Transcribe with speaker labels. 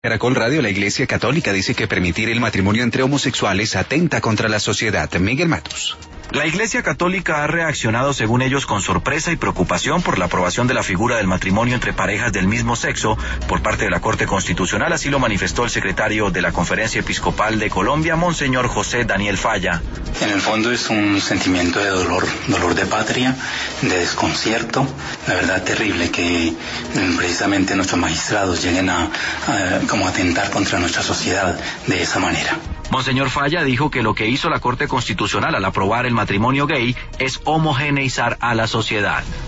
Speaker 1: Caracol Radio, la Iglesia Católica dice que permitir el matrimonio entre homosexuales atenta contra la sociedad. Miguel Matus.
Speaker 2: La Iglesia Católica ha reaccionado, según ellos, con sorpresa y preocupación por la aprobación de la figura del matrimonio entre parejas del mismo sexo por parte de la Corte Constitucional. Así lo manifestó el secretario de la Conferencia Episcopal de Colombia, Monseñor José Daniel Falla.
Speaker 3: En el fondo es un sentimiento de dolor de patria, de desconcierto. La verdad terrible que precisamente nuestros magistrados lleguen a atentar contra nuestra sociedad de esa manera.
Speaker 2: Monseñor Falla dijo que lo que hizo la Corte Constitucional al aprobar el matrimonio gay es homogeneizar a la sociedad.